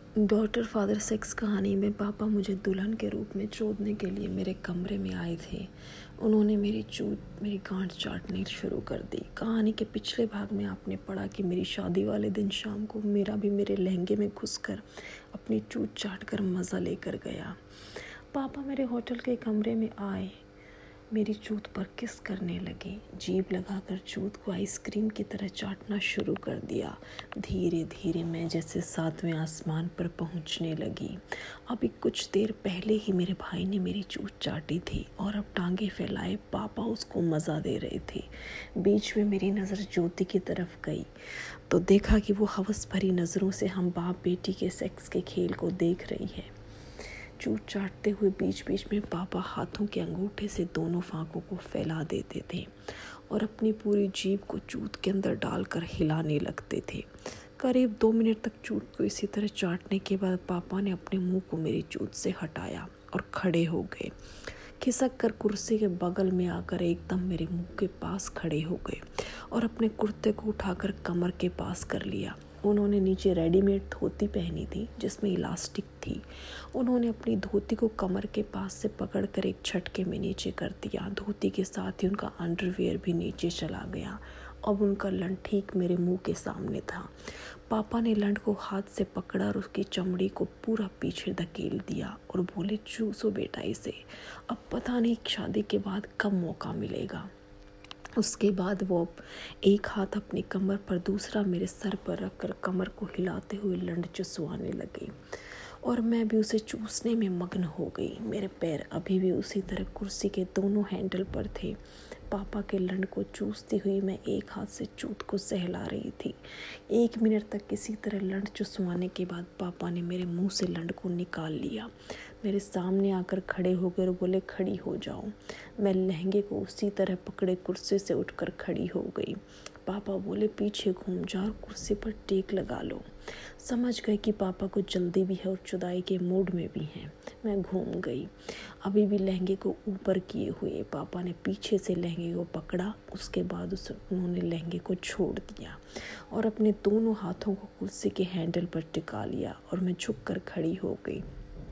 Daughter father sex कहानी में पापा मुझे दुल्हन के रूप में चोदने के लिए मेरे कमरे में आए थे। उन्होंने मेरी गांठ चाटनी शुरू कर दी। कहानी के पिछले भाग में आपने पढ़ा कि मेरी शादी वाले दिन शाम को मीरा भी मेरे लहंगे में घुसकर अपनी चूत चाट कर मज़ा लेकर गया। पापा मेरे होटल के कमरे में आए, मेरी चूत पर किस करने लगे। जीभ लगाकर चूत को आइसक्रीम की तरह चाटना शुरू कर दिया। धीरे धीरे मैं जैसे 7वें आसमान पर पहुंचने लगी। अभी कुछ देर पहले ही मेरे भाई ने मेरी चूत चाटी थी और अब टांगे फैलाए पापा उसको मज़ा दे रहे थे। बीच में मेरी नज़र ज्योति की तरफ गई तो देखा कि वो हवस भरी नज़रों से हम बाप बेटी के सेक्स के खेल को देख रही है। चूत चाटते हुए बीच बीच में पापा हाथों के अंगूठे से दोनों फांकों को फैला देते थे और अपनी पूरी जीभ को चूत के अंदर डालकर हिलाने लगते थे। करीब 2 मिनट तक चूत को इसी तरह चाटने के बाद पापा ने अपने मुंह को मेरी चूत से हटाया और खड़े हो गए। खिसक कर कुर्सी के बगल में आकर एकदम मेरे मुंह के पास खड़े हो गए और अपने कुर्ते को उठाकर कमर के पास कर लिया। उन्होंने नीचे रेडीमेड धोती पहनी थी जिसमें इलास्टिक थी। उन्होंने अपनी धोती को कमर के पास से पकड़कर एक झटके में नीचे कर दिया। धोती के साथ ही उनका अंडरवियर भी नीचे चला गया। अब उनका लंड ठीक मेरे मुंह के सामने था। पापा ने लंड को हाथ से पकड़ा और उसकी चमड़ी को पूरा पीछे धकेल दिया और बोले, चूसो बेटा इसे, अब पता नहीं शादी के बाद कब मौका मिलेगा। उसके बाद वो एक हाथ अपनी कमर पर दूसरा मेरे सर पर रखकर कमर को हिलाते हुए लंड चुसवाने लगी और मैं भी उसे चूसने में मग्न हो गई। मेरे पैर अभी भी उसी तरह कुर्सी के दोनों हैंडल पर थे। पापा के लंड को चूसती हुई मैं एक हाथ से चूत को सहला रही थी। 1 मिनट तक किसी तरह लंड चुसवाने के बाद पापा ने मेरे मुंह से लंड को निकाल लिया। मेरे सामने आकर खड़े हो गए और बोले, खड़ी हो जाओ। मैं लहंगे को उसी तरह पकड़े कुर्सी से उठकर खड़ी हो गई। पापा बोले, पीछे घूम जाओ और कुर्सी पर टेक लगा लो। समझ गए कि पापा को जल्दी भी है और जुदाई के मूड में भी हैं। मैं घूम गई, अभी भी लहंगे को ऊपर किए हुए। पापा ने पीछे से लहंगे को पकड़ा, उसके बाद उन्होंने लहंगे को छोड़ दिया और अपने दोनों हाथों को कुर्सी के हैंडल पर टिका लिया और मैं झुककर खड़ी हो गई।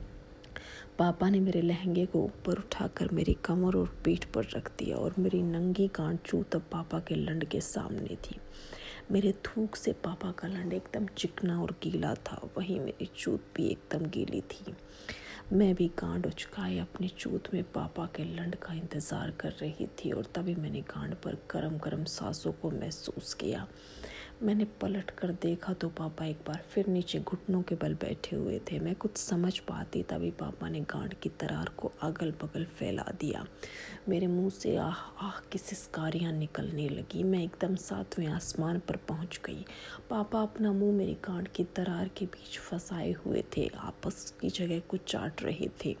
पापा ने मेरे लहंगे को ऊपर उठाकर मेरी कमर और पीठ पर रख दिया और मेरी नंगी गांठ चूत अब पापा के लंड के सामने थी। मेरे थूक से पापा का लंड एकदम चिकना और गीला था, वहीं मेरी चूत भी एकदम गीली थी। मैं भी गांड उचकाए अपनी चूत में पापा के लंड का इंतज़ार कर रही थी और तभी मैंने गांड पर गरम गरम सांसों को महसूस किया। मैंने पलट कर देखा तो पापा एक बार फिर नीचे घुटनों के बल बैठे हुए थे। मैं कुछ समझ पाती तभी पापा ने गांड की दरार को अगल बगल फैला दिया। मेरे मुंह से आह आह की सिसकारियाँ निकलने लगी। मैं एकदम 7वें आसमान पर पहुंच गई। पापा अपना मुंह मेरी गांड की दरार के बीच फंसाए हुए थे, आपस की जगह कुछ चाट रहे थे।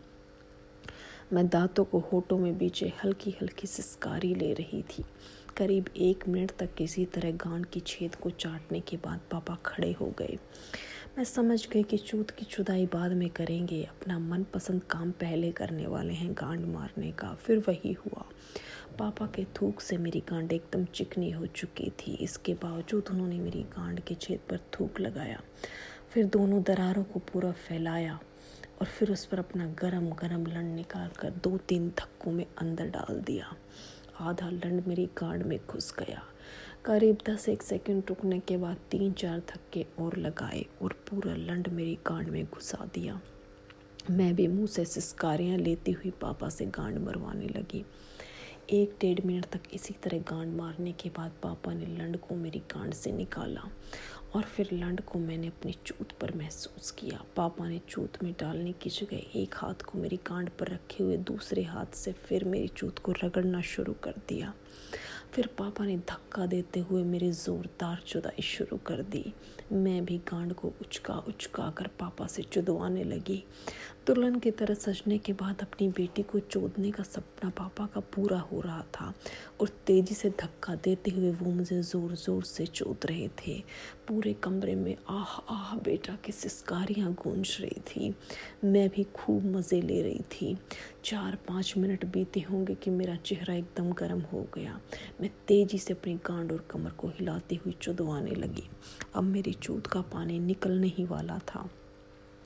मैं दांतों को होठों में बीचे हल्की हल्की सिसकारी ले रही थी। करीब 1 मिनट तक किसी तरह गांड की छेद को चाटने के बाद पापा खड़े हो गए। मैं समझ गई कि चूत की जुदाई बाद में करेंगे, अपना मनपसंद काम पहले करने वाले हैं, गांड मारने का। फिर वही हुआ। पापा के थूक से मेरी गांड एकदम चिकनी हो चुकी थी। इसके बावजूद उन्होंने मेरी गांड के छेद पर थूक लगाया, फिर दोनों दरारों को पूरा फैलाया और फिर उस पर अपना गरम गरम लंड निकाल कर 2-3 धक्कों में अंदर डाल दिया। आधा लंड मेरी गांड में घुस गया। करीब 10-1 सेकंड रुकने के बाद 3-4 धक्के और लगाए और पूरा लंड मेरी गांड में घुसा दिया। मैं भी मुंह से सिसकारियाँ लेती हुई पापा से गांड मरवाने लगी। 1-1.5 मिनट तक इसी तरह गांड मारने के बाद पापा ने लंड को मेरी गांड से निकाला और फिर लंड को मैंने अपनी चूत पर महसूस किया। पापा ने चूत में डालने की जगह एक हाथ को मेरी गांड पर रखे हुए दूसरे हाथ से फिर मेरी चूत को रगड़ना शुरू कर दिया। फिर पापा ने धक्का देते हुए मेरी ज़ोरदार जुदाई शुरू कर दी। मैं भी गांड को उचका कर पापा से चुदवाने लगी। दुल्हन की तरह सजने के बाद अपनी बेटी को चोदने का सपना पापा का पूरा हो रहा था और तेजी से धक्का देते हुए वो मुझे ज़ोर ज़ोर से चोद रहे थे। पूरे कमरे में आह आह बेटा की सिसकारियाँ गूंज रही थी। मैं भी खूब मज़े ले रही थी। 4-5 मिनट बीते होंगे कि मेरा चेहरा एकदम गर्म हो गया। मैं तेजी से अपनी गांड और कमर को हिलाती हुई चुदवाने लगी। अब मेरी चूत का पानी निकलने ही वाला था।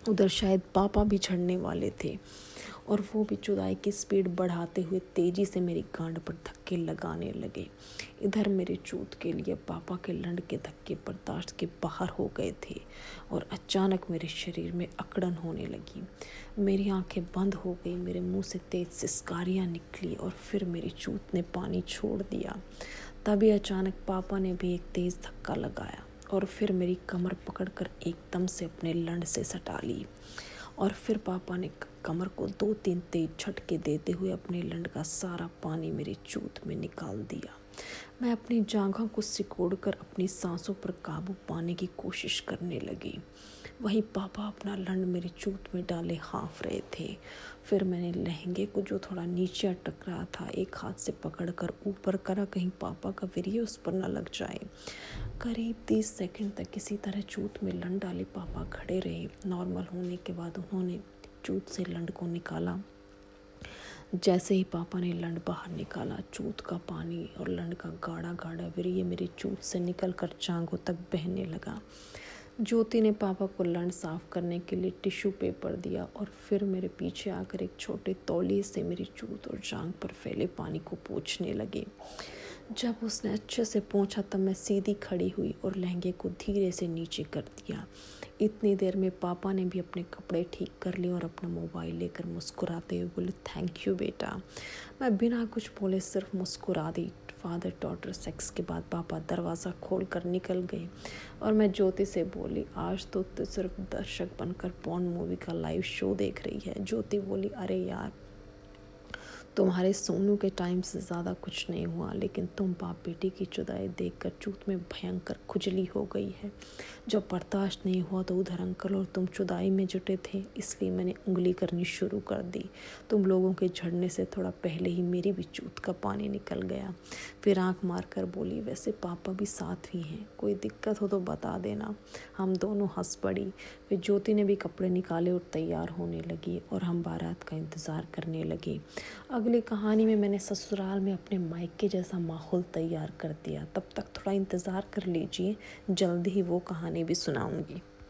उधर शायद पापा भी चढ़ने वाले थे और वो भी जुदाई की स्पीड बढ़ाते हुए तेज़ी से मेरी गांड पर धक्के लगाने लगे। इधर मेरे चूत के लिए पापा के लंड के धक्के बर्दाश्त के बाहर हो गए थे और अचानक मेरे शरीर में अकड़न होने लगी। मेरी आंखें बंद हो गई, मेरे मुंह से तेज सिसकारियाँ निकली और फिर मेरी चूत ने पानी छोड़ दिया। तभी अचानक पापा ने भी एक तेज़ धक्का लगाया और फिर मेरी कमर पकड़कर एकदम से अपने लंड से सटा ली और फिर पापा ने कमर को 2-3 तेज झटके देते हुए अपने लंड का सारा पानी मेरी चूत में निकाल दिया। मैं अपनी जांघों को सिकोड़कर अपनी सांसों पर काबू पाने की कोशिश करने लगी। वहीं पापा अपना लंड मेरी चूत में डाले हाँफ रहे थे। फिर मैंने लहंगे को जो थोड़ा नीचे अटक रहा था एक हाथ से पकड़कर ऊपर करा, कहीं पापा का वीर्य उस पर न लग जाए। करीब 30 सेकंड तक किसी तरह चूत में लंड डाले पापा खड़े रहे। नॉर्मल होने के बाद उन्होंने चूत से लंड को निकाला। जैसे ही पापा ने लंड बाहर निकाला, चूत का पानी और लंड का गाढ़ा गाढ़ा वीर्य मेरी चूत से निकलकर जांघों तक बहने लगा। ज्योति ने पापा को लंड साफ करने के लिए टिश्यू पेपर दिया और फिर मेरे पीछे आकर एक छोटे तौलिए से मेरी चूत और जांघ पर फैले पानी को पोंछने लगे। जब उसने अच्छे से पोंछा तब मैं सीधी खड़ी हुई और लहंगे को धीरे से नीचे कर दिया। इतनी देर में पापा ने भी अपने कपड़े ठीक कर लिए और अपना मोबाइल लेकर मुस्कुराते हुए बोले, थैंक यू बेटा। मैं बिना कुछ बोले सिर्फ मुस्कुरा दी। फादर डॉटर सेक्स के बाद पापा दरवाज़ा खोल कर निकल गए और मैं ज्योति से बोली, आज तो सिर्फ दर्शक बनकर पॉर्न मूवी का लाइव शो देख रही है। ज्योति बोली, अरे यार, तुम्हारे सोनू के टाइम से ज़्यादा कुछ नहीं हुआ, लेकिन तुम बाप बेटी की जुदाई देखकर चूत में भयंकर खुजली हो गई है। जब बर्दाश्त नहीं हुआ तो उधर अंकल और तुम जुदाई में जुटे थे, इसलिए मैंने उंगली करनी शुरू कर दी। तुम लोगों के झड़ने से थोड़ा पहले ही मेरी भी चूत का पानी निकल गया। फिर आंख मारकर बोली, वैसे पापा भी साथ ही हैं, कोई दिक्कत हो तो बता देना। हम दोनों हंस पड़ी। फिर ज्योति ने भी कपड़े निकाले और तैयार होने लगी और हम बारात का इंतज़ार करने लगे। अगली कहानी में मैंने ससुराल में अपने मायके जैसा माहौल तैयार कर दिया। तब तक थोड़ा इंतज़ार कर लीजिए, जल्दी ही वो कहानी भी सुनाऊंगी।